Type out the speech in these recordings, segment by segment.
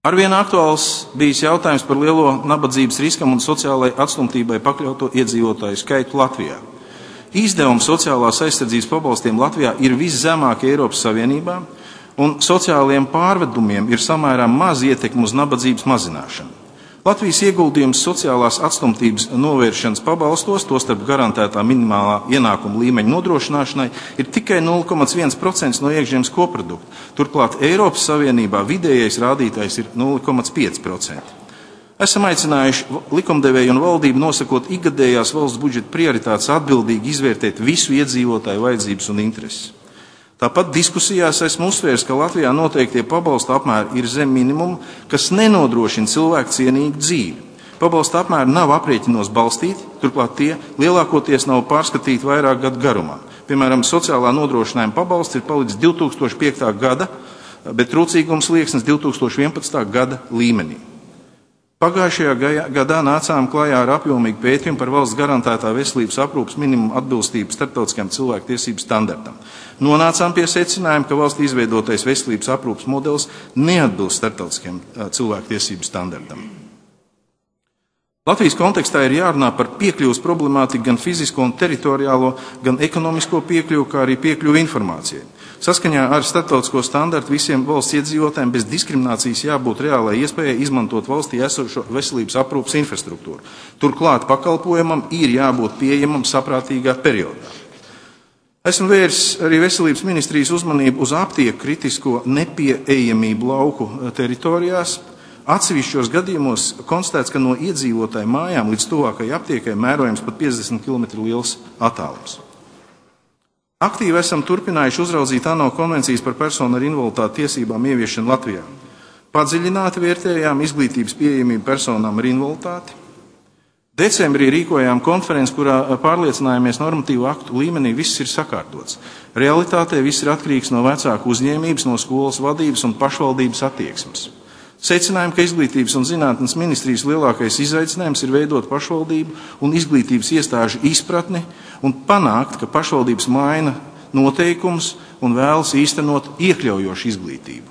Arvien aktuāls bijis jautājums par lielo nabadzības riskam un sociālai atstumtībai pakļauto iedzīvotāju skaitu Latvijā. Izdevumi sociālās aizsardzības pabalstiem Latvijā ir viszemākie Eiropas Savienībā, un sociālajiem pārvedumiem ir samērā maz ietekme uz nabadzības mazināšanu. Latvijas ieguldījums sociālās atstumtības novēršanas pabalstos, tostarp garantētā minimālā ienākuma līmeņa nodrošināšanai, ir tikai 0,1% no iekšzemes koprodukta. Turklāt Eiropas Savienībā vidējais rādītājs ir 0,5%. Esam aicinājuši likumdevēju un valdību nosakot ikgadējās valsts budžeta prioritātes atbildīgi izvērtēt visu iedzīvotāju vajadzības un intereses. Tāpat diskusijās esmu uzsvērs, ka Latvijā noteiktie pabalsta apmēri ir zem minimumu, kas nenodrošina cilvēku cienīgu dzīvi. Pabalsta apmēri nav aprēķinos balstīti, turklāt tie lielākoties nav pārskatīti vairāk gadu garumā. Piemēram, sociālā nodrošinājuma pabalsts ir palicis 2005. gada, bet trūcīgums slieksnis 2011. gada līmenī. Pagājušajā gadā nācām klajā ar apjomīgu pētījumu par valsts garantētā veselības aprūpes minimumu atbilstību starptautiskajam cilvēktiesību standartam. Nonācām pie secinājuma, ka valsts izveidotais veselības aprūpes modelis neatbilst starptautiskajam cilvēktiesību standartam. Latvijas kontekstā ir jārunā par piekļuvas problemātiku gan fizisko un teritoriālo, gan ekonomisko piekļuvu, kā arī piekļuvu informācijai. Saskaņā ar starptautisko standartu visiem valsts iedzīvotājiem bez diskriminācijas jābūt reālai iespējai izmantot valstī esošo veselības aprūpes infrastruktūru. Turklāt pakalpojumam ir jābūt pieejamam saprātīgā periodā. Esmu vērsis arī veselības ministrijas uzmanību uz aptieku kritisko nepieejamību lauku teritorijās. Atsevišķos gadījumos konstatēts, ka no iedzīvotāju mājām līdz tuvākajai aptiekai mērojams pat 50 km liels attālums. Aktīvi esam turpinājuši uzraudzīt ANO konvencijas par personu ar invaliditāti tiesībām ieviešanu Latvijā. Padziļināti vērtējām izglītības pieejamību personām ar invaliditāti. Decembrī rīkojām konferenci, kurā pārliecinājāmies normatīvu aktu līmenī viss ir sakārtots. Realitātē viss ir atkarīgs no vecāku uzņēmības, no skolas vadības un pašvaldības attieksmes. Secinājām, ka izglītības un zinātnes ministrijas lielākais izaicinājums ir veidot pašvaldību un izglītības iestāžu izpratni un panākt, ka pašvaldības maina noteikumus un vēlas īstenot iekļaujošu izglītību.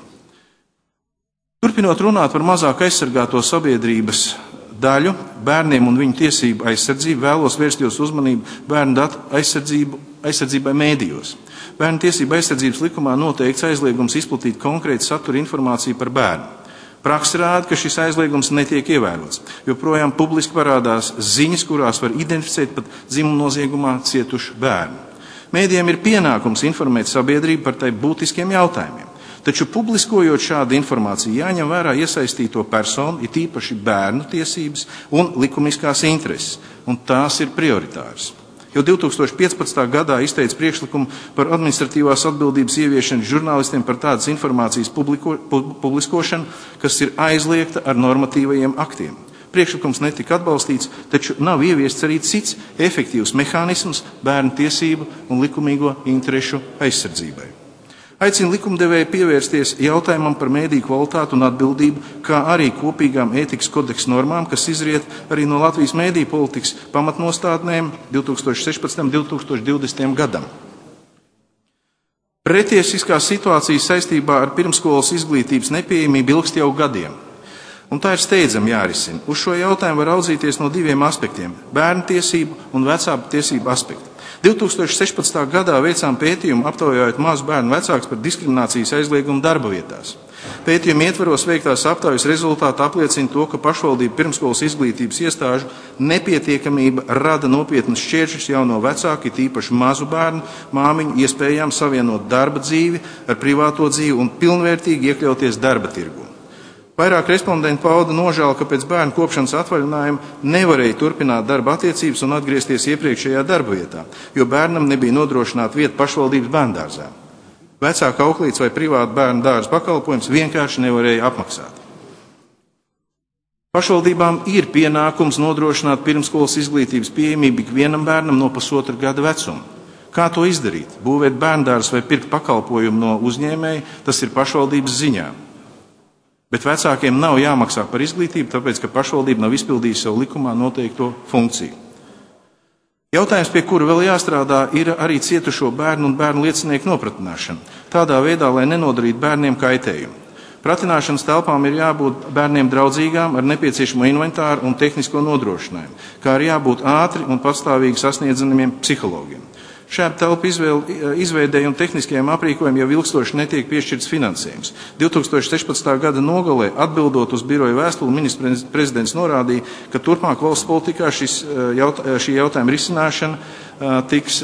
Turpinot runāt par mazāk aizsargāto sabiedrības daļu, bērniem un viņu tiesību aizsardzību, vēlos vērst jūsu uzmanību bērnu datu aizsardzībai mēdījos. Bērnu tiesību aizsardzības likumā noteikts aizliegums izplatīt konkrētu satura informāciju par bērnu. Praksa rāda, ka šis aizliegums netiek ievērots, jo projām publiski parādās ziņas, kurās var identificēt pat dzimuma noziegumā cietušu bērnu. Mēdījiem ir pienākums informēt sabiedrību par tai būtiskiem jautājumiem, taču publiskojot šādu informāciju jāņem vērā iesaistīto personu, it īpaši bērnu tiesības un likumiskās intereses, un tās ir prioritāras. Jau 2015. gadā izteica priekšlikumu par administratīvās atbildības ieviešanu žurnālistiem par tādas informācijas publiskošanu, kas ir aizliegta ar normatīvajiem aktiem. Priekšlikums netika atbalstīts, taču nav ieviests arī cits efektīvs mehānisms bērnu tiesību un likumīgo interešu aizsardzībai. Aicinu likumdevēju pievērsties jautājumam par mēdīju kvalitāti un atbildību, kā arī kopīgām ētikas kodeksa normām, kas izriet arī no Latvijas mēdīju politikas pamatnostādnēm 2016. un 2020. gadam. Pretiesiskā situācija saistībā ar pirmsskolas izglītības nepieejamību ilgst jau gadiem, un tā ir steidzami jārisina. Uz šo jautājumu var raudzīties no diviem aspektiem – bērnu tiesību un vecāku tiesību aspektu. 2016. gadā veicām pētījumu, aptaujājot mazu bērnu vecākus par diskriminācijas aizliegumu darba vietās. Pētījuma ietvaros veiktās aptaujas rezultāti apliecina to, ka pašvaldību pirmskolas izglītības iestāžu nepietiekamība rada nopietnas šķēršļus jauno vecāku, it īpaši mazu bērnu, māmiņu iespējām savienot darba dzīvi ar privāto dzīvi un pilnvērtīgi iekļauties darba tirgū. Vairāk respondenti pauda nožēlu, ka pēc bērnu kopšanas atvaļinājuma nevarēja turpināt darba attiecības un atgriezties iepriekšējā darba vietā, jo bērnam nebija nodrošināta vieta pašvaldības bērndārzā. Vecāka auklītes vai privāta bērnu dārza pakalpojums vienkārši nevarēja apmaksāt. Pašvaldībām ir pienākums nodrošināt pirmskolas izglītības pieejamību ikvienam bērnam no 1,5 gada vecuma. Kā to izdarīt? Būvēt bērndārzu vai pirkt pakalpojumu no uzņēmēja, tas ir pašvaldības ziņā. Bet vecākiem nav jāmaksā par izglītību, tāpēc, ka pašvaldība nav izpildījusi savu likumā noteikto funkciju. Jautājums, pie kura vēl jāstrādā, ir arī cietušo bērnu un bērnu liecinieku nopratināšana. Tādā veidā, lai nenodarītu bērniem kaitējumu. Pratināšanas telpām ir jābūt bērniem draudzīgām ar nepieciešamo inventāru un tehnisko nodrošinājumu, kā arī jābūt ātri un pastāvīgi sasniedzamiem psihologiem. Šāda telpa izveidēja un tehniskajiem aprīkojumiem jau ilgstoši netiek piešķirts finansējums. 2016. gada nogalē, atbildot uz biroja vēstuli, ministrs prezidents norādīja, ka turpmāk valsts politikā šī jautājuma risināšana tiks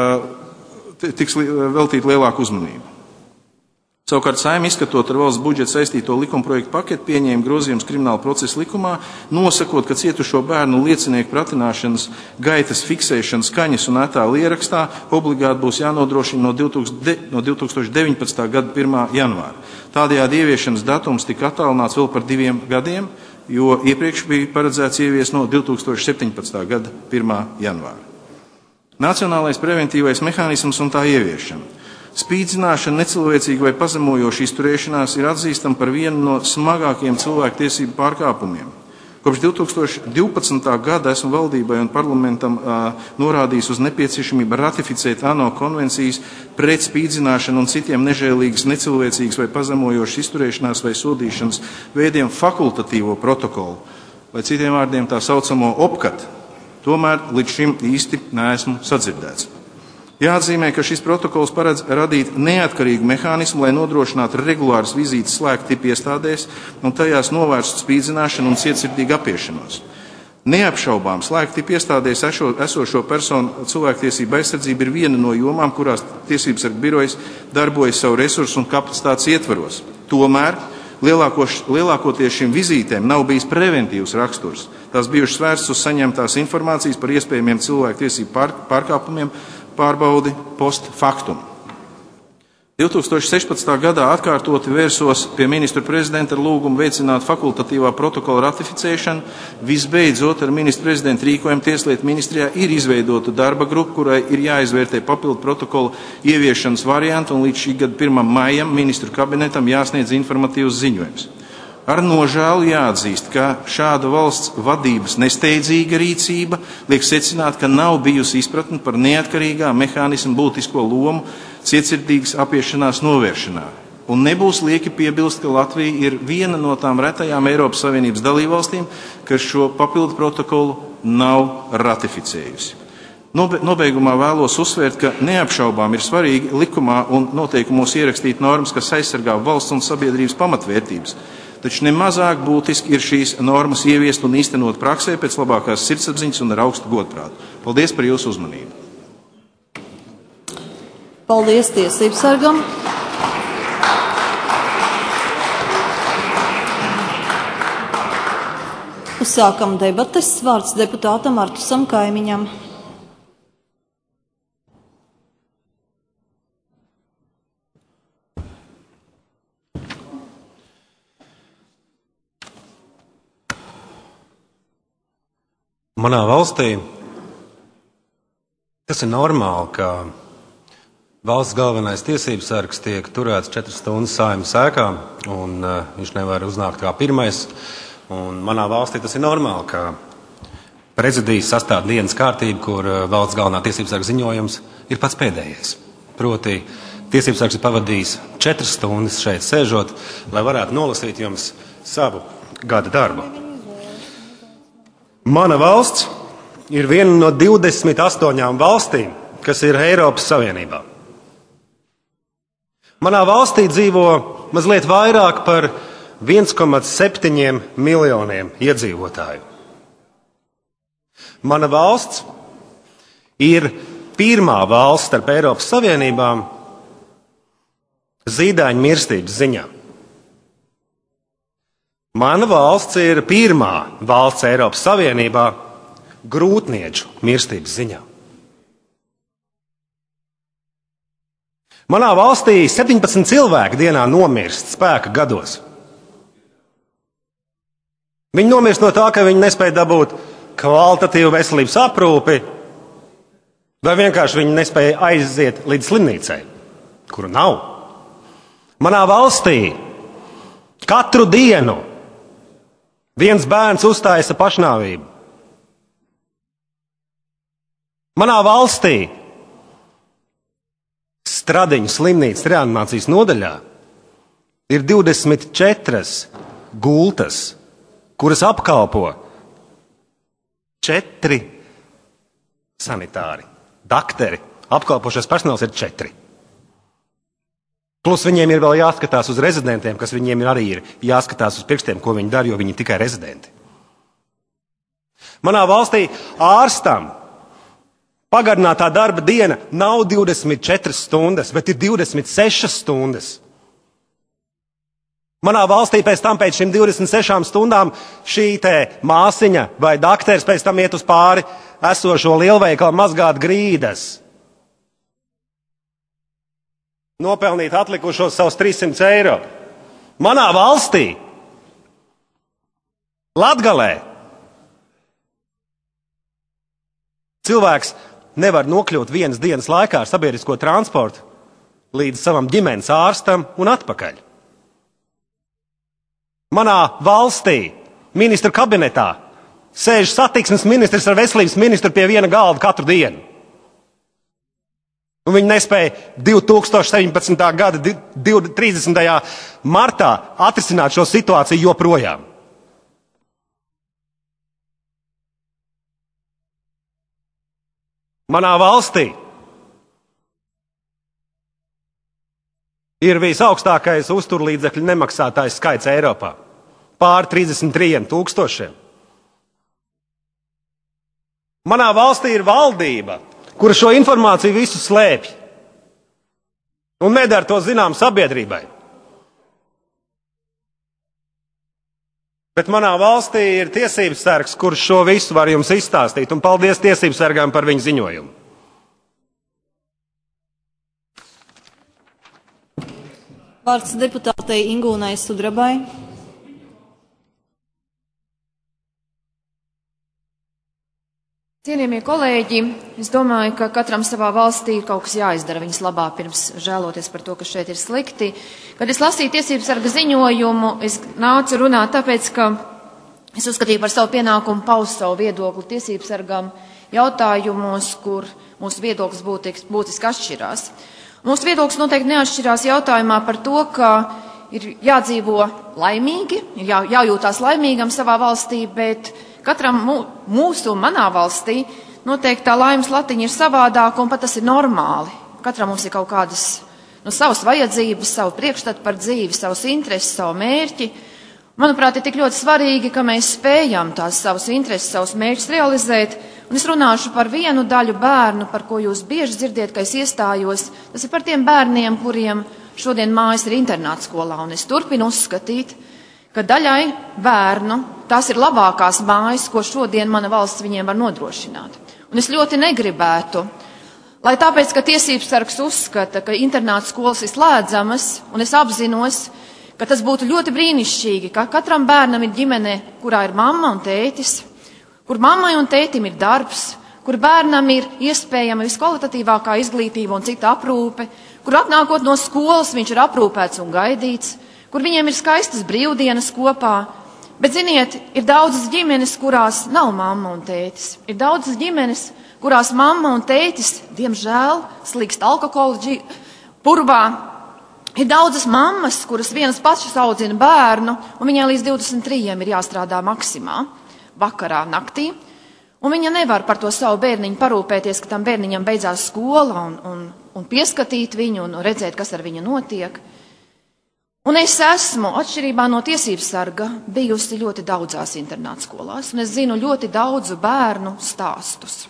veltīta lielāku uzmanību. Savukārt Saeima, izskatot ar valsts budžetu saistīto likumprojektu paketu, pieņēma grozījumus Krimināla procesa likumā, nosakot, ka cietušo bērnu liecinieku pratināšanas gaitas fiksēšana skaņas un attēlu ierakstā obligāti būs jānodrošina no 2019. gada 1. janvāra. Tādējādi ieviešanas datums tika attālināts vēl par 2 gadiem, jo iepriekš bija paredzēts ieviest no 2017. gada 1. janvāra. Nacionālais preventīvais mehānisms un tā ieviešana. Spīdzināšana, necilvēcīga vai pazemojoša izturēšanās ir atzīstama par vienu no smagākajiem cilvēktiesību pārkāpumiem. Kopš 2012. gada esmu valdībai un parlamentam norādījis uz nepieciešamību ratificēt ANO konvencijas pret spīdzināšanu un citiem nežēlīgas, necilvēcīgas vai pazemojošas izturēšanās vai sodīšanas veidiem fakultatīvo protokolu, vai citiem vārdiem tā saucamo OPCAT. Tomēr līdz šim īsti neesmu sadzirdēts. Jāatzīmē, ka šis protokols paredz radīt neatkarīgu mehānismu, lai nodrošinātu regulāras vizītes slēgtu tipu iestādēs un tajās novērstu spīdzināšanu un cietsirdīgu apiešanos. Neapšaubām slēgtu tipu iestādēs esošo personu cilvēktiesība aizsardzība ir viena no jomām, kurās tiesībsargu birojas darbojas savu resursu un kapacitātes ietvaros. Tomēr lielākoties šīm vizītēm nav bijis preventīvs raksturs. Tās bijušas vērstas uz saņemtās informācijas par iespējamiem cilvēktiesību pārkāpumiem, pārbaudi post factum. 2016. gadā atkārtoti vērsos pie ministru prezidenta ar lūgumu veicināt fakultatīvā protokola ratificēšanu. Visbeidzot, ar ministru prezidentu rīkojumu Tieslietu ministrijā ir izveidota darba grupa, kurai ir jāizvērtē papildu protokola ieviešanas variantu un līdz šī gada 1. maijam ministru kabinetam jāsniedz informatīvs ziņojums. Ar nožēlu jāatzīst, ka šāda valsts vadības nesteidzīga rīcība liek secināt, ka nav bijusi izpratne par neatkarīgā mehānismu būtisko lomu cietsirdīgas apiešanās novēršanā. Un nebūs lieki piebilst, ka Latvija ir viena no tām retajām Eiropas Savienības dalībvalstīm, kas šo papildu protokolu nav ratificējusi. Nobeigumā vēlos uzsvērt, ka neapšaubām ir svarīgi likumā un noteikumos ierakstīt normas, kas aizsargā valsts un sabiedrības pamatvērtības. Taču nemazāk būtiski ir šīs normas ieviest un īstenot praksē pēc labākās sirdsapziņas un ar augstu godprātu. Paldies par jūsu uzmanību. Paldies tiesībsargam. Uzsākam debates. Vārds deputātam Artusam Kaimiņam. Manā valstī tas ir normāli, ka valsts galvenais tiesības sargs tiek turēts 4 stundas Saeimas ēkā, un viņš nevar uznākt kā pirmais. Un manā valstī tas ir normāli, ka prezidijas sastāv dienas kārtību, kur valsts galvenā tiesības sarga ziņojums ir pats pēdējais. Proti, tiesības sargs ir pavadījis 4 stundas šeit sēžot, lai varētu nolasīt jums savu gada darbu. Mana valsts ir viena no 28 valstīm, kas ir Eiropas Savienībā. Manā valstī dzīvo mazliet vairāk par 1,7 miljoniem iedzīvotāju. Mana valsts ir pirmā valsts starp Eiropas Savienībām zīdaiņu mirstības ziņā. Mana valsts ir pirmā valsts Eiropas Savienībā grūtnieču mirstības ziņā. Manā valstī 17 cilvēki dienā nomirst spēka gados. Viņi nomirst no tā, ka viņi nespēja dabūt kvalitatīvu veselības aprūpi, vai vienkārši viņi nespēja aiziet līdz slimnīcai, kuru nav. Manā valstī katru dienu viens bērns uzstājas ar pašnāvību. Manā valstī Stradiņu slimnīcas reanimācijas nodaļā ir 24 gultas, kuras apkalpo 4 sanitāri, dakteri. Apkalpošais personāls ir 4. Plus viņiem ir vēl jāskatās uz rezidentiem, kas viņiem arī ir jāskatās uz pirkstiem, ko viņi dara, jo viņi ir tikai rezidenti. Manā valstī ārstam pagarinātā darba diena nav 24 stundas, bet ir 26 stundas. Manā valstī pēc šīm 26 stundām šī te māsiņa vai dakteris pēc tam iet uz pāri esošo lielveikalu mazgāt grīdas. Nopelnīt atlikušos savus 300 eiro. Manā valstī, Latgalē, cilvēks nevar nokļūt vienas dienas laikā ar sabiedrisko transportu līdz savam ģimenes ārstam un atpakaļ. Manā valstī, ministru kabinetā, sēž satiksmes ministrs ar veselības ministru pie viena galda katru dienu. Un viņi nespēja 2017. gada 30. martā atrisināt šo situāciju joprojām. Manā valstī ir visaugstākais uzturlīdzekļu nemaksātājs skaits Eiropā. Pār 33 000. Manā valstī ir valdība, kura šo informāciju visu slēpj un nedara to zinām sabiedrībai. Bet manā valstī ir tiesības sargs, kurš šo visu var jums izstāstīt, un paldies tiesības sargām par viņu ziņojumu. Vārds deputātei Ingūnai Sudrabai. Cienījamie kolēģi, es domāju, ka katram savā valstī ir kaut kas jāizdara viņas labā, pirms žēloties par to, kas šeit ir slikti. Kad es lasīju tiesības sarga ziņojumu, es nācu runāt tāpēc, ka es uzskatīju par savu pienākumu paust savu viedokli tiesības sargam jautājumos, kur mūsu viedoklis būtiski atšķirās. Mūsu viedoklis noteikti neatšķirās jautājumā par to, ka ir jādzīvo laimīgi, ir jājūtās laimīgam savā valstī, bet katram mūsu un manā valstī noteikti tā laimes latiņa ir savādāka, un pat tas ir normāli. Katram mums ir kaut kādas savas vajadzības, savu priekšstatu par dzīvi, savas intereses, savu mērķi. Manuprāt, ir tik ļoti svarīgi, ka mēs spējam tās savas intereses, savus mērķus realizēt. Un es runāšu par vienu daļu bērnu, par ko jūs bieži dzirdiet, ka es iestājos. Tas ir par tiem bērniem, kuriem šodien mājas ir internātskolā. Un es turpinu uzskatīt, ka daļai bērnu tās ir labākās mājas, ko šodien mana valsts viņiem var nodrošināt. Un es ļoti negribētu, lai tāpēc, ka tiesības sargs uzskata, ka internāta skolas ir slēdzamas, un es apzinos, ka tas būtu ļoti brīnišķīgi, ka katram bērnam ir ģimene, kurā ir mamma un tētis, kur mammai un tētim ir darbs, kur bērnam ir iespējama viskvalitatīvākā izglītība un cita aprūpe, kur atnākot no skolas viņš ir aprūpēts un gaidīts, kur viņiem ir skaistas brīvdienas kopā. Bet, ziniet, ir daudzas ģimenes, kurās nav mamma un tētis. Ir daudzas ģimenes, kurās mamma un tētis, diemžēl, slīkst alkohola purvā. Ir daudzas mammas, kuras vienas pašas audzina bērnu, un viņai līdz 23 ir jāstrādā maksimā, vakarā, naktī. Un viņa nevar par to savu bērniņu parūpēties, ka tam bērniņam beidzās skola un pieskatīt viņu un redzēt, kas ar viņu notiek. Un es esmu, atšķirībā no tiesības sarga, bijusi ļoti daudzās internātskolās, un es zinu ļoti daudzu bērnu stāstus.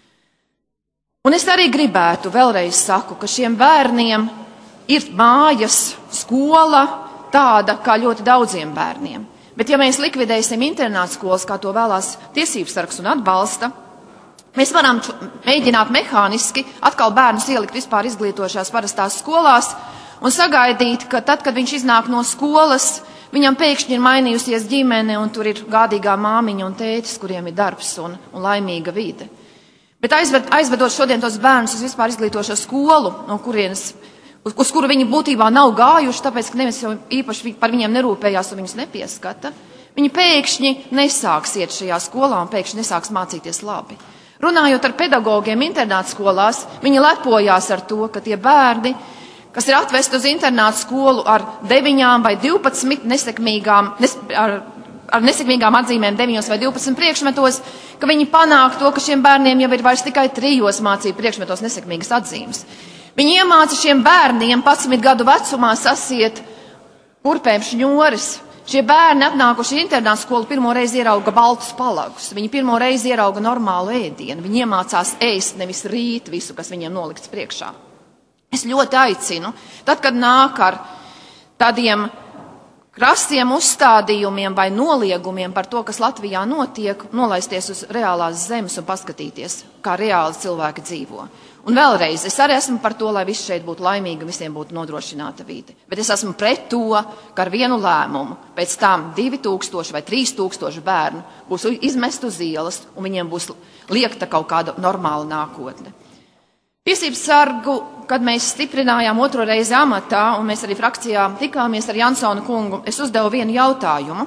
Un es arī gribētu, vēlreiz saku, ka šiem bērniem ir mājas, skola tāda kā ļoti daudziem bērniem. Bet ja mēs likvidēsim internātskolas, kā to vēlās tiesības sargs un atbalsta, mēs varam mēģināt mehāniski atkal bērnus ielikt vispār izglītošās parastās skolās, un sagaidīt, ka tad, kad viņš iznāk no skolas, viņam pēkšņi ir mainījusies ģimene, un tur ir gādīgā māmiņa un tētis, kuriem ir darbs un laimīga vide. Bet aizvedot šodien tos bērnus uz vispār izglītošo skolu, no kurienes, uz kuru viņi būtībā nav gājuši, tāpēc, ka neviens jau īpaši par viņiem nerūpējās un viņus nepieskata, viņi pēkšņi nesāks iet šajā skolā un pēkšņi nesāks mācīties labi. Runājot ar pedagogiem internātskolās, viņi lepojās ar to, ka tie bērni, kas ir atvesti uz internātu skolu ar 9 vai 12 ar nesekmīgām atzīmēm 9 vai 12 priekšmetos, ka viņi panāk to, ka šiem bērniem jau ir vairs tikai 3 mācību priekšmetos nesekmīgas atzīmes. Viņi iemāca šiem bērniem 11 gadu vecumā sasiet kurpēm šņoris. Šie bērni atnākuši internātu skolu pirmo reizi ierauga baltus palagus. Viņi pirmo reizi ierauga normālu ēdienu. Viņi iemācās ēst, nevis rīt visu, kas viņiem nolikts priekšā. Es ļoti aicinu, tad, kad nāk ar tādiem krastiem uzstādījumiem vai noliegumiem par to, kas Latvijā notiek, nolaisties uz reālās zemes un paskatīties, kā reāli cilvēki dzīvo. Un vēlreiz, es arī esmu par to, lai visi šeit būtu laimīgi un visiem būtu nodrošināta vide. Bet es esmu pret to, ka ar vienu lēmumu pēc tam 2000 vai 3000 bērnu būs izmest uz ielas un viņiem būs liekta kaut kāda normāla nākotne. Tiesības sargu, kad mēs stiprinājām 2. reizi amatā, un mēs arī frakcijā tikāmies ar Jansonu kungu, es uzdevu vienu jautājumu.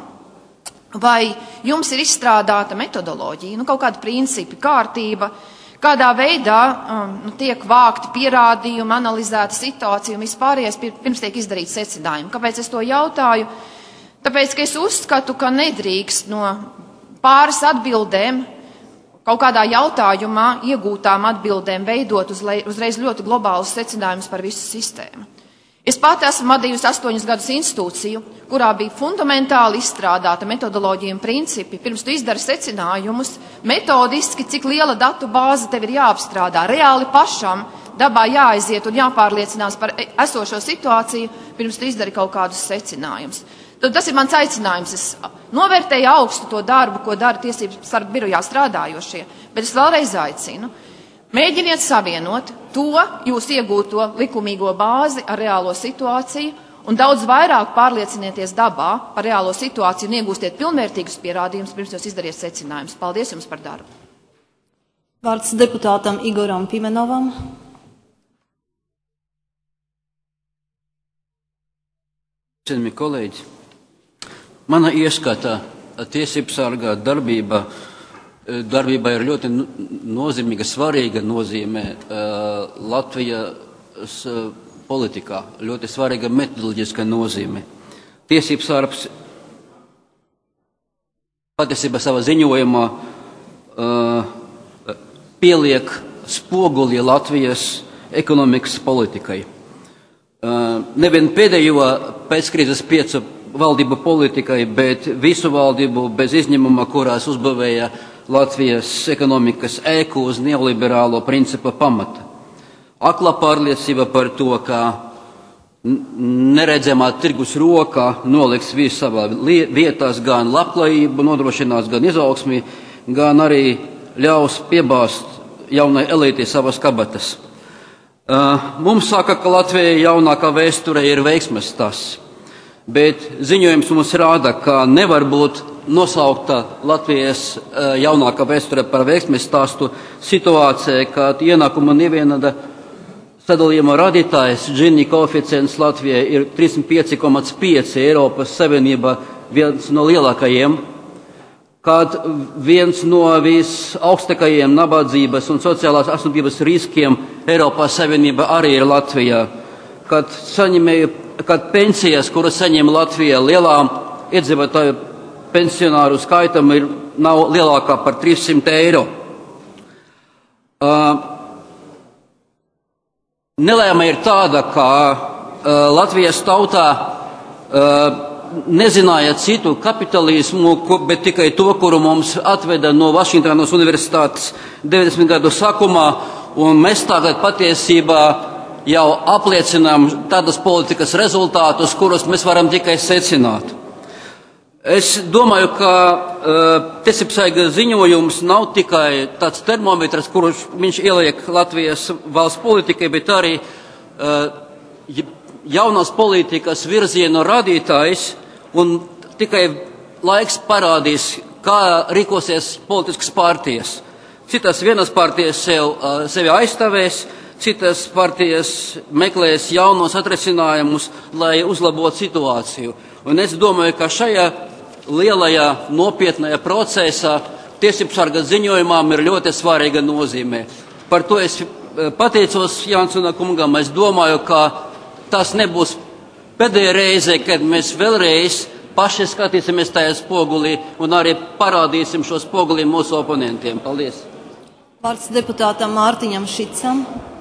Vai jums ir izstrādāta metodoloģija, kaut kāda principi, kārtība, kādā veidā tiek vākti pierādījumi, analizēta situācija un vispārējais pirms tiek izdarīts secinājumi? Kāpēc es to jautāju? Tāpēc, ka es uzskatu, ka nedrīkst no pāris atbildēm, kaut kādā jautājumā iegūtām atbildēm veidot uzreiz ļoti globālus secinājumus par visu sistēmu. Es pati esmu vadījusi 8 gadus institūciju, kurā bija fundamentāli izstrādāta metodoloģija un principi. Pirms tu izdari secinājumus, metodiski, cik liela datu bāze tev ir jāapstrādā. Reāli pašam dabā jāaiziet un jāpārliecinās par esošo situāciju, pirms tu izdari kaut kādus secinājumus. Tad tas ir mans aicinājums. Es novērtēju augstu to darbu, ko dara Tiesības sargu birojā strādājošie, bet es vēlreiz aicinu. Mēģiniet savienot to jūs iegūto likumīgo bāzi ar reālo situāciju un daudz vairāk pārliecinieties dabā par reālo situāciju un iegūstiet pilnvērtīgus pierādījumus, pirms jūs izdariet secinājumus. Paldies jums par darbu. Vārds deputātam Igoram Pimenovam. Cienījamie kolēģi, mana ieskata tiesību sargā darbībā ir ļoti nozīmīga, svarīga nozīme Latvijas politikā, ļoti svarīga metodoloģiska nozīme. Tiesību sargs patiesībā savā ziņojumā pieliek spoguli Latvijas ekonomikas politikai. Nevien pēdējo pēckrīzes 5 valdību politikai, bet visu valdību bez izņēmuma, kurās uzbūvēja Latvijas ekonomikas ēku uz neoliberālo principu pamata. Akla pārliecība par to, ka neredzamā tirgus roka noliks visu savā vietās, gan labklājību nodrošinās, gan izaugsmi, gan arī ļaus piebāzt jaunai elītei savas kabatas. Mums saka, ka Latvijai jaunākā vēsture ir veiksmes stāsts, bet ziņojums mums rāda, ka nevar būt nosaukta Latvijas jaunākā vēsture par veiksmes stāstu situācija, kad ienākuma nevienāda sadalījuma rādītājs Gini koeficients Latvijai ir 35,5, Eiropas Savienība viens no lielākajiem, kad viens no visaugstākajiem nabadzības un sociālās atstumtības riskiem Eiropas Savienība arī ir Latvijā, kad pensijas, kuras saņem Latvijā lielām iedzīvotāju pensionāru skaitam, nav lielākā par 300 eiro. Nelēma ir tāda, ka Latvijas tautā nezināja citu kapitalismu, bet tikai to, kuru mums atveda no Vašingtonas universitātes 90 gadu sākumā, un mēs tagad patiesībā jau apliecinām tādas politikas rezultātus, kurus mēs varam tikai secināt. Es domāju, ka tiesībsarga ziņojums nav tikai tāds termometrs, kurš viņš ieliek Latvijas valsts politikai, bet arī jaunās politikas virzienu radītājs, un tikai laiks parādīs, kā rīkosies politiskas partijas. Citas vienas partijas sevi aizstāvēs, citas partijas meklēs jaunos atrisinājumus, lai uzlabotu situāciju. Un es domāju, ka šajā lielajā nopietnajā procesā tiesībsarga ziņojumām ir ļoti svarīga nozīme. Par to es pateicos Jansona kungam. Es domāju, ka tas nebūs pēdējā reize, kad mēs vēlreiz paši skatīsimies tajā spogulī un arī parādīsim šo spogulī mūsu oponentiem. Paldies! Vārds deputātam Mārtiņam Šicam.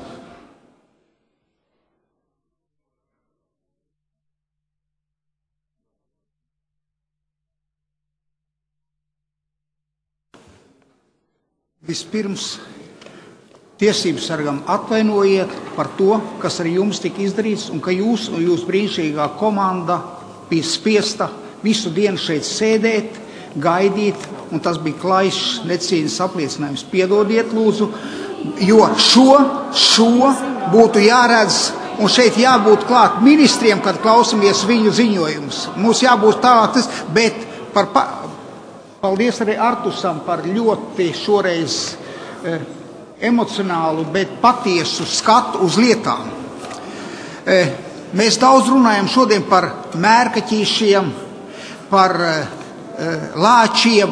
Vispirms tiesību sargam atvainojiet par to, kas ar jums tika izdarīts, un ka jūs un jūsu brīnišķīgā komanda bija spiesta visu dienu šeit sēdēt, gaidīt, un tas bija klaišs necīņas apliecinājums. Piedodiet, lūdzu, jo šo būtu jāredz, un šeit jābūt klāt ministriem, kad klausamies viņu ziņojumus. Mums jābūt tāds, bet paldies arī Artusam par ļoti šoreiz emocionālu, bet patiesu skatu uz lietām. Mēs daudz runājam šodien par mērkaķīšiem, par lāčiem,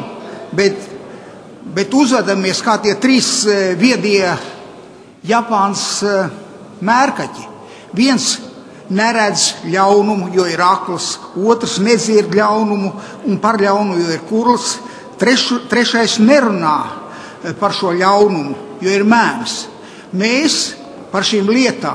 bet uzvedamies kā tie 3 viedie Japānas mērkaķi. Viens neredz ļaunumu, jo ir akls, otrs nedzird ļaunumu un par ļaunumu, jo ir kurls, trešais nerunā par šo ļaunumu, jo ir mēms. Mēs par šīm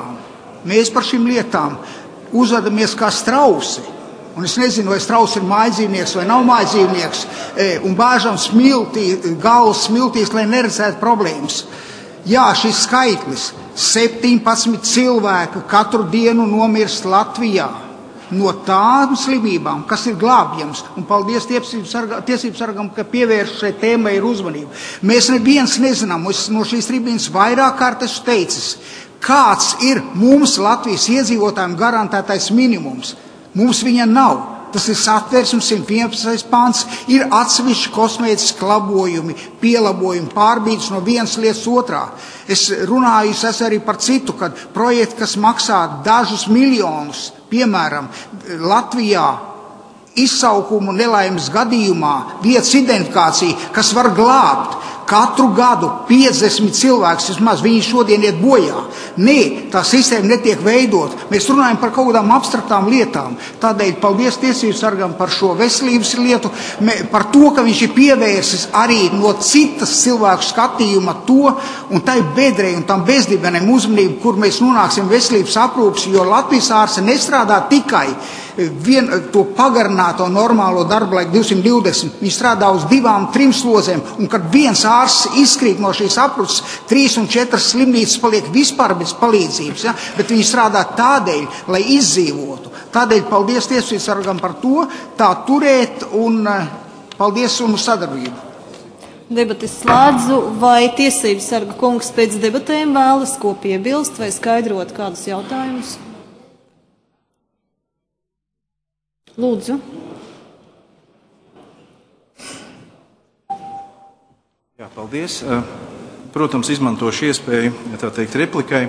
lietām uzvedamies kā strausi. Un es nezinu, vai strauss ir mājdzīvnieks vai nav mājdzīvnieks, un bāžam galvas smiltīs, lai neredzētu problēmas. Jā, šis skaitlis 17 cilvēku katru dienu nomirst Latvijā no tām slimībām, kas ir glābjams. Un paldies tiesību sargam, ka pievērš šai tēmai ir uzmanību. Mēs neviens nezinām, es no šīs tribīnas vairāk kārt esmu teicis, kāds ir mums Latvijas iedzīvotājiem garantētais minimums. Mums viņa nav. Tas ir Satversmes 111. pants, ir atsevišķi kosmētiski labojumi, pielabojumi, pārbīdes no vienas lietas otrā. Es runāju arī par citu, kad projekti, kas maksā dažus miljonus, piemēram, Latvijā izsaukumu nelaimes gadījumā, vietas identifikācija, kas var glābt katru gadu 50 cilvēkus, vismaz viņi šodien iet bojā. Nē, tā sistēma netiek veidot. Mēs runājam par kaut kādām abstraktām lietām. Tādēļ paldies tiesību sargam par šo veselības lietu, par to, ka viņš ir pievērsis arī no citas cilvēku skatījuma to un tai bedrei un tam bezdibenēm uzmanību, kur mēs nonāksim veselības aprūpes, jo Latvijas ārste nestrādā tikai to pagarināto normālo darbu laiku 220. Viņi strādā uz 2-3 slozēm, un kad viens ārsts izkrīt no šīs aprūpes, 3 un 4 slimnīcas paliek vispār bez palīdzības, ja? Bet viņi strādā tādēļ, lai izdzīvotu. Tādēļ paldies tiesību sargam par to, tā turēt, un paldies un uz sadarbību. Debates slēdzu, vai tiesību sarga kungs pēc debatēm vēlas ko piebilst vai skaidrot kādus jautājumus? Lūdzu. Jā, paldies. Protams, izmantošu iespēju, tā teikt, replikai.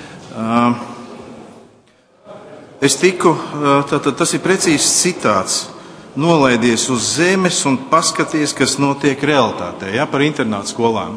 Es tiku, tas ir precīzs citāts, nolaidies uz zemes un paskaties, kas notiek realitātē, ja, par internātu skolām.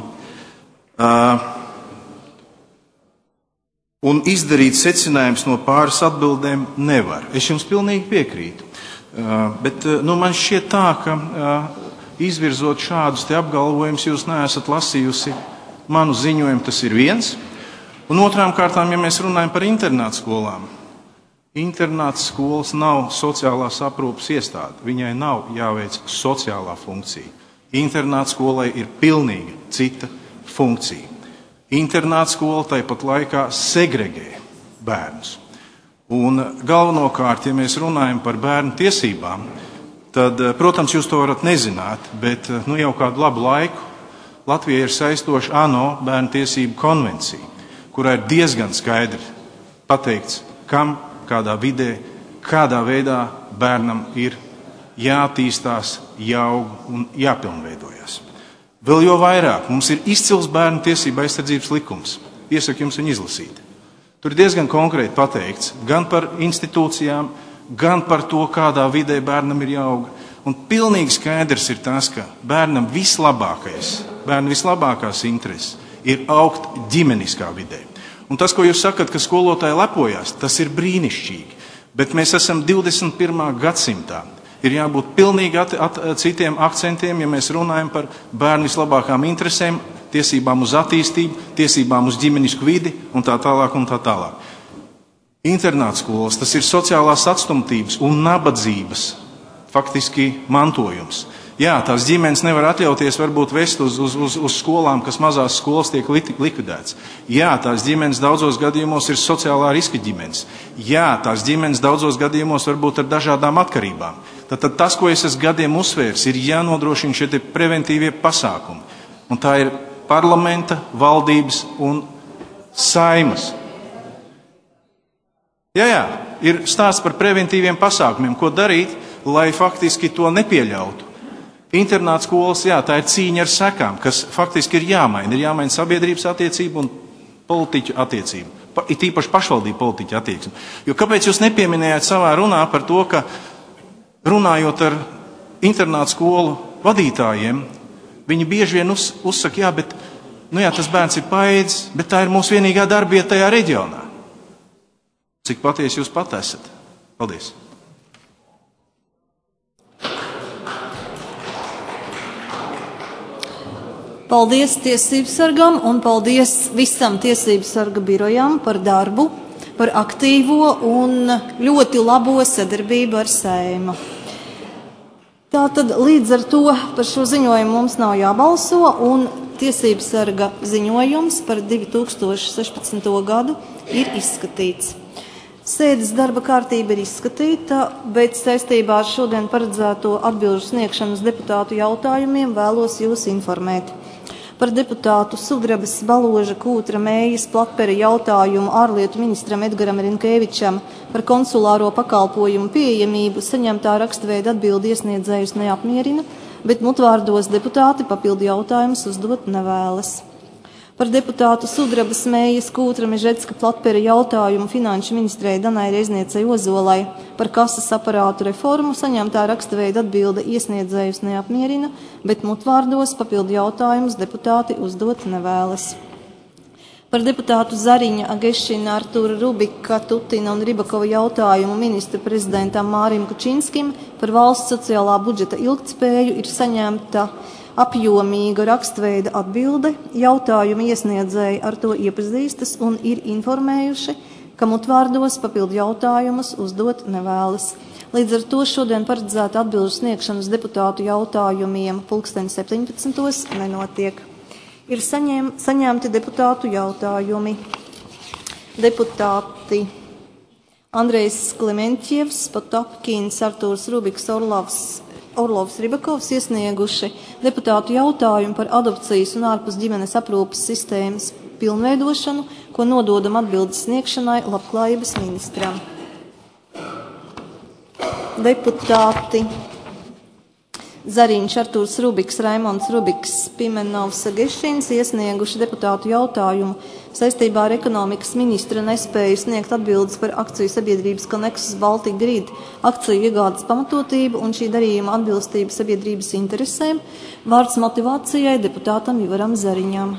Un izdarīt secinājumus no pāris atbildēm nevar. Es jums pilnīgi piekrītu. Bet man šķiet tā, ka izvirzot šādus te apgalvojumus, jūs neesat lasījusi manu ziņojumu, tas ir viens. Un otrām kārtām, ja mēs runājam par internātu skolām, internāts skolas nav sociālās aprūpes iestāde. Viņai nav jāveic sociālā funkcija. Internāta skolai ir pilnīgi cita funkcija. Internāta skola tāpat laikā segregē bērnus. Un galvenokārt, ja mēs runājam par bērnu tiesībām, tad, protams, jūs to varat nezināt, bet jau kādu labu laiku Latvijai ir saistoša ANO bērnu tiesību konvencija, kurā ir diezgan skaidri pateikts, kam, kādā vidē, kādā veidā bērnam ir jātīstās, jāaug un jāpilnveidojas. Vēl jo vairāk mums ir izcils bērnu tiesība aizsardzības likums. Iesaku jums viņu izlasīt. Tur ir diezgan konkrēti pateikts gan par institūcijām, gan par to, kādā vidē bērnam ir jāaug. Un pilnīgi skaidrs ir tas, ka bērnam vislabākās intereses ir augt ģimeniskā vidē. Un tas, ko jūs sakat, ka skolotāji lepojās, tas ir brīnišķīgi. Bet mēs esam 21. gadsimtā. Ir jābūt pilnīgi citiem akcentiem, ja mēs runājam par bērnu vislabākām interesēm, tiesībām uz attīstību, tiesībām uz ģimenisku vidi un tā tālāk un tā tālāk. Internātskolas, tas ir sociālās atstumtības un nabadzības faktiski mantojums. Jā, tās ģimenes nevar atļauties varbūt vest uz skolām, kas mazās skolas tiek likvidētas. Jā, tās ģimenes daudzos gadījumos ir sociālā riska ģimenes. Jā, tās ģimenes daudzos gadījumos varbūt ar dažādām atkarībām. Tad tas, ko es esmu gadiem uzsvērs, ir jānodrošina šie preventīvie pasākumi. Un tā ir parlamenta, valdības un Saimas. Jā, ir stāsts par preventīviem pasākumiem, ko darīt, lai faktiski to nepieļautu. Internāta skolas, jā, tā ir cīņa ar sekām, kas faktiski ir jāmaina. Ir jāmaina sabiedrības attiecība un politiķu attiecība. It īpaši pašvaldību politiķu attieksmi. Jo kāpēc jūs nepieminējāt savā runā par to, ka runājot ar internāta skolu vadītājiem, viņi bieži vien uzsaka, jā, bet tas bērns ir paēdis, bet tā ir mūsu vienīgā darbvieta tajā reģionā. Cik patiesi jūs pat esat? Paldies! Paldies Tiesību sargam un paldies visam Tiesību sarga birojam par darbu, par aktīvo un ļoti labo sadarbību ar Seimu. Tātad līdz ar to par šo ziņojumu mums nav jābalso un Tiesību sarga ziņojums par 2016. gadu ir izskatīts. Sēdes darba kārtība ir izskatīta, bet saistībā ar šodien paredzēto atbilžu sniegšanas deputātu jautājumiem vēlos jūs informēt. Par deputātu Sudrabas, Baloža, Kūtra, Mējas, Platpera jautājumu ārlietu ministram Edgaram Rinkēvičam par konsulāro pakalpojumu pieejamību saņemtā rakstveida atbildi iesniedzējus neapmierina, bet mutvārdos deputāti papildu jautājumus uzdot nevēlas. Par deputātu Sudrabas, Mējas, Kūtra, Mežecka, Platpera jautājumu finanšu ministrei Danai Reizniecei Ozolai par kases aparātu reformu saņemtā rakstveida atbilde iesniedzējus neapmierina, bet mutvārdos papildu jautājumus deputāti uzdot nevēlas. Par deputātu Zariņa, Agešina, Artūra Rubika, Tutina un Ribakova jautājumu ministra prezidentam Mārim Kučinskim par valsts sociālā budžeta ilgtspēju ir saņemta apjomīga rakstveida atbilde, jautājumu iesniedzēji ar to iepazīstas un ir informējuši, ka mutvārdos papildu jautājumus uzdot nevēlas. Līdz ar to šodien paredzēta atbilžu sniegšanas deputātu jautājumiem 17. nenotiek. Ir saņemti deputātu jautājumi. Deputāti Andrejs Klementjevs, Potapkins, Artūrs Rubiks, Orlovs Ribakovs iesnieguši deputātu jautājumu par adopcijas un ārpus ģimenes aprūpes sistēmas pilnveidošanu, ko nododam atbildes sniegšanai labklājības ministram. Deputāti Zariņš, Artūrs Rubiks, Raimonds Rubiks, Pimenovs, Agešins iesnieguši deputātu jautājumu saistībā ar ekonomikas ministra nespēju sniegt atbildes par akciju sabiedrības Connexus Baltic Grid akciju iegādes pamatotību un šī darījuma atbilstību sabiedrības interesēm. Vārds motivācijai deputātam Ivaram Zariņam.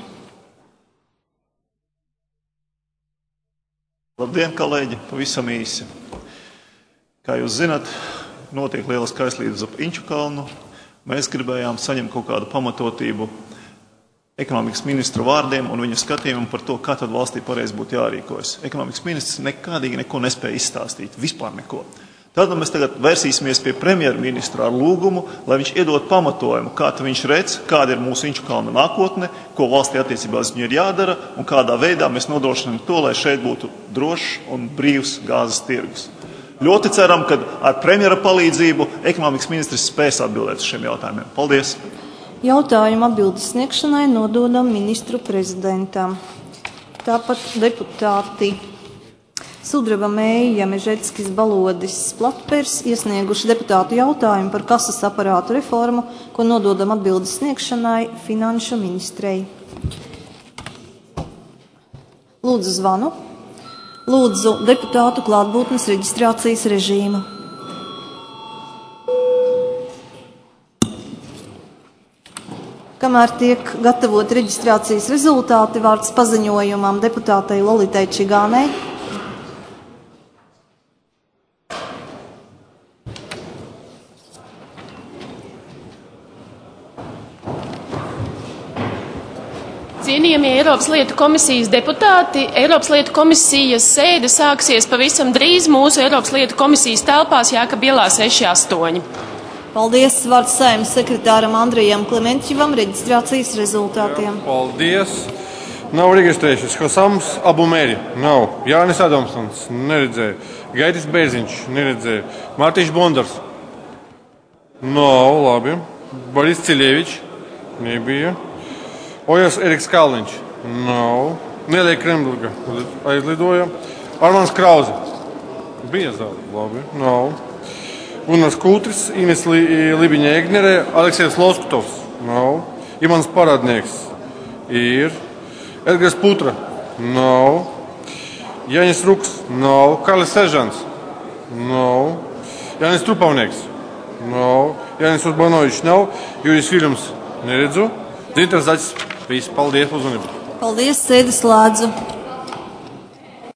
Labdien, kolēģi! Pavisam īsi. Kā jūs zinat, notiek liela skaislīde ap Inču kalnu. Mēs gribējām saņemt kaut kādu pamatotību ekonomikas ministru vārdiem un viņa skatījumam par to, kā tad valstī pareizi būtu jārīkojas. Ekonomikas ministrs nekādīgi neko nespēja izstāstīt, vispār neko. Tad mēs tagad vērsīsimies pie premjerministra ar lūgumu, lai viņš iedod pamatojumu, kā viņš redz, kāda ir mūsu Inču kalna nākotne, ko valstī attiecībā uz viņu ir jādara un kādā veidā mēs nodrošinām to, lai šeit būtu drošs un brīvs gāzes tirgus. Ļoti ceram, ka ar premjera palīdzību ekonomikas ministrs spēs atbildēt uz šiem jautājumiem. Paldies! Jautājumu atbildes sniegšanai nododam ministru prezidentam. Tāpat deputāti Sudraba, Mēja, Mežeckis, Balodis, Platpers iesnieguši deputātu jautājumu par kases aparātu reformu, ko nododam atbildes sniegšanai finanšu ministrei. Lūdzu zvanu. Lūdzu deputātu klātbūtnes reģistrācijas režīmu. Kamēr tiek gatavot reģistrācijas rezultāti, vārds paziņojumam deputātei Lolitai Čigānei. Cienījamie Eiropas lietu komisijas deputāti, Eiropas lietu komisijas sēde sāksies pavisam drīz mūsu Eiropas lietu komisijas telpās Jākaba ielā 6-8. Paldies vārds Saeimas sekretāram Andrijam Klementjevam reģistrācijas rezultātiem. Paldies. Nav reģistrējušies Hosams Abumeri. Nav. Jānis Adamsons. Neredzēju. Gaitis Bērziņš. Neredzēju. Mārtiņš Bondars. Nav. Labi. Boris Ciļevičs. Nebija. Ojas Eriks Kalniņš. Nav. Nelija Krembliga. Aizlidoja. Armāns Krauze. Bija zāle. Labi. Nav. Gunārs Kūtris, Ines Libiņa Egnerē, Aleksējs Loskutovs. Nav. Imants Parādnieks. Ir. Edgars Putra. Nav. Jānis Ruks. Nav. Karlis Sežans. Nav. Jānis Trupavnieks. Nav. Jānis Urbanovičs. Nav. Jurijs Viļums. Neredzu. Dzintars Zaķis. Viss. Paldies, uzmanību. Paldies, sēdi slēdzu.